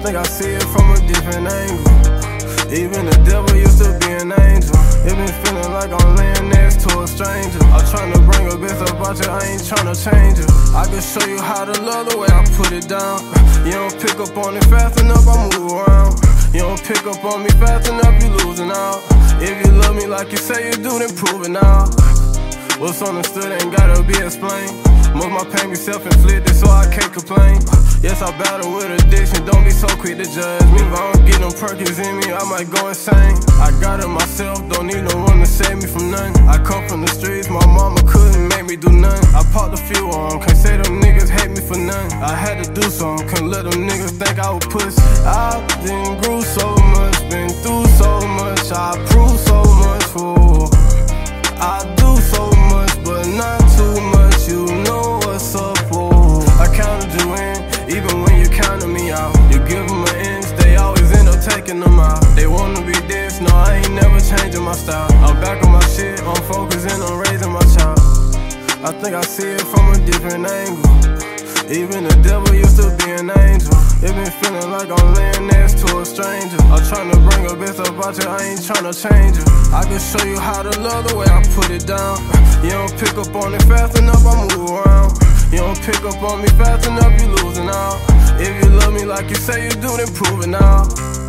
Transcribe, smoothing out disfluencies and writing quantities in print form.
think I see it from a different angle. Even the devil used to be an angel. It been feeling like I'm laying next to a stranger. I'm tryna bring a bitch about you, I ain't tryna change it. I can show you how to love the way I put it down. You don't pick up on it fast enough, I move around. You don't pick up on me fast enough, you losing out. If you love me like you say you do, then prove it now. What's understood ain't gotta be explained. Most my pain be self-inflicted, so I can't complain. Yes, I battle with addiction, don't be so quick to judge me. If I don't get them Perkins in me, I might go insane. I got it myself, don't need no one to save me from nothing. I come from the streets, my mama couldn't make me do nothing. I popped a few on, can't say them niggas hate me for nothing. I had to do something, couldn't let them niggas think I was pussy. I done grew so much, been through so much, I prove so much for. I do so much, but not too much, you know what's up for. I counted you in, even when you counted me out. You give them an inch, they always end up taking them out. They wanna be this, no, I ain't never changing my style. I'm back on my shit, I'm focusing on raising my child. I think I see it from a different angle. Even the devil used to be an angel. It been feeling like I'm laying next to a stranger. I'm tryna bring a bitch about you, I ain't tryna change it. I can show you how to love the way I put it down. You don't pick up on it fast enough, I move around. You don't pick up on me fast enough, you losing out. If you love me like you say you do, then prove it now.